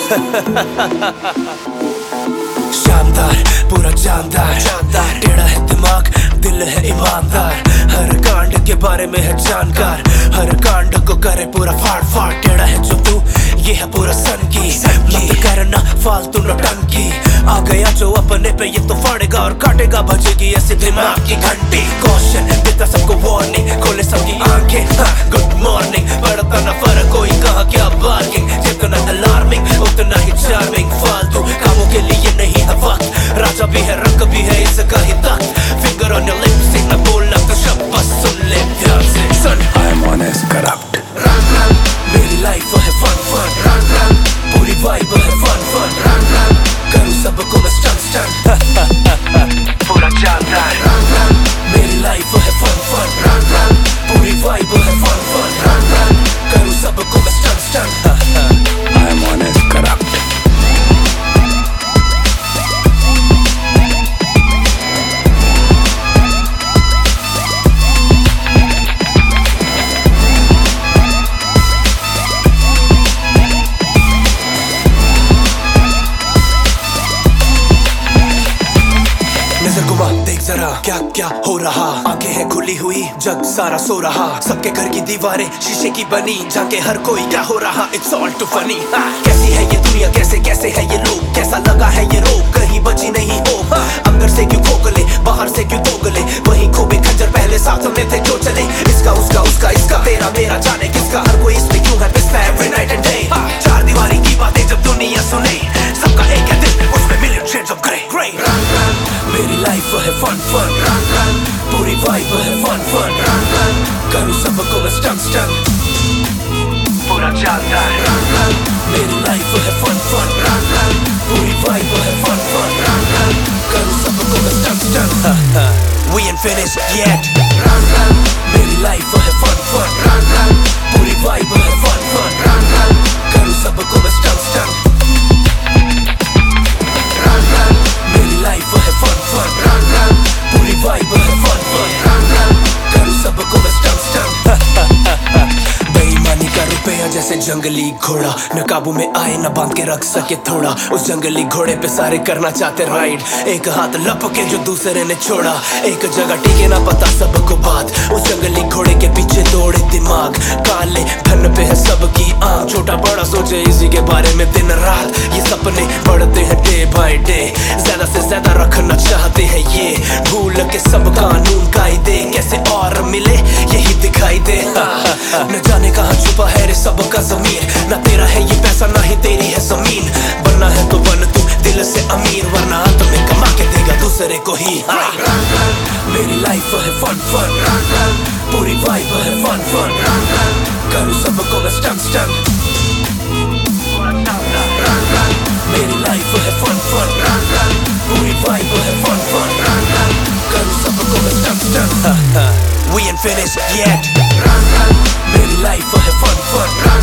शानदार पूरा जानदार टेढ़ा है दिमाग दिल है ईमानदार, हर कांड के बारे में है जानकार, हर कांड को करे पूरा फाड़ फाड़। टेढ़ा है जो तू ये है पूरा सन की, मत करना फालतू नौटंकी। आ गया जो अपने पे ये तो फाड़ेगा और काटेगा, बजेगी ऐसे दिमाग की घंटी। कॉशन देता सबको वार्निंग, खोले सबकी आंखें गुड मॉर्निंग। बढ़ता ना फर्क कोई कहा क्या बार्गिंग, जितना अलार्मिंग उतना ही चार्मिंग। फालतू कामों के लिए नहीं है वक्त, राजा भी है रंग भी है इसका ही तख्त। फिंगर ऑन योर लिप्स से न बोलना तो शब्द बस सुन ले ध्यान से। Son I am honest, corrupt. Run run मेरी लाइफ है फन फन, रन रन पूरी वाइब है फन फन, रन रन करूँ सबको मैं स्टन स्टन पूरा जानदार। रन रन मेरी लाइफ है फन फन, रन रन पूरी वाइब है फन फन, रन रन करूँ सबको मैं stun stun I am honest, corrupt. नजर घुमा देख जरा क्या क्या हो रहा, आंखें हैं खुली हुई जग सारा सो रहा। सबके घर की दीवारें शीशे की बनी, जाके हर कोई क्या हो रहा इट्स ऑल टू फनी। कैसी है ये दुनिया कैसे कैसे है ये लोग, कैसा लगा है ये रोग कहीं बची नहीं हो। अंदर से क्यों खोखले बाहर से क्यों दोगले, वही खूबे खंजर पहले साथ में थे जो चले। इसका उसका उसका इसका तेरा मेरा जाने किसका, हर कोई इसमें क्यों है पिसता एवरी नाइट एंड डे। चार दीवारी की बातें जब दुनिया सुने, सबका एक है दिल उसमें million shades of grey. Run run मेरी लाइफ है फन फन, रन रन पूरी वाइब है फन फन, रन रन करूँ सबको मैं स्टन स्टन पूरा जानदार। रन रन मेरी लाइफ है फन फन, रन रन पूरी वाइब है फन फन, रन रन करूँ सबको मैं stun stun We ain't finished yet. Run run मेरी लाइफ है फन फन, रन रन पूरी वाइब है फन फन, रन रन करूँ सबको मैं स्टन स्टन। रन रन मेरी लाइफ है फन फन, रन रन पूरी वाइब है फन फन, रन रन करूँ सबको मैं स्टन स्टन। बेईमानी का रुपया जैसे जंगली घोड़ा, न काबू में आए न बांध के रख सके थोड़ा। उस जंगली घोड़े पे सारे करना चाहते राइड, एक हाथ लपके जो दूसरे ने छोड़ा। एक जगह टिके ना पता सबको बात, उस जंगली घोड़े के पीछे दौड़े दिमाग। काले धन पे है सबकी आंख, छोटा बड़ा सोचे इसी के बारे में दिन रात। ये सपने बढ़ते हैं डे बाय डे, ज्यादा से ज्यादा रखना चाहते हैं ये। भूल के सब कानून कायदे कैसे और मिले यही दिखाई दे। न जाने कहाँ छुपा है रे सबका ज़मीर, ना तेरा है ये पैसा ना ही तेरी है जमीन। बनना है तो बन तू दिल से अमीर, वरना अंत में कमा के देगा दूसरे को ही। रन रन मेरी लाइफ है फन फन, रन रन पूरी वाइब है फन फन, रन रन करूँ सबको मैं स्टन स्टन। रन रन मेरी लाइफ है फन फन, रन रन पूरी वाइब है फन फन, रन रन करूँ सबको मैं stun stun We ain't finished yet. Run run मेरी लाइफ है फन फन,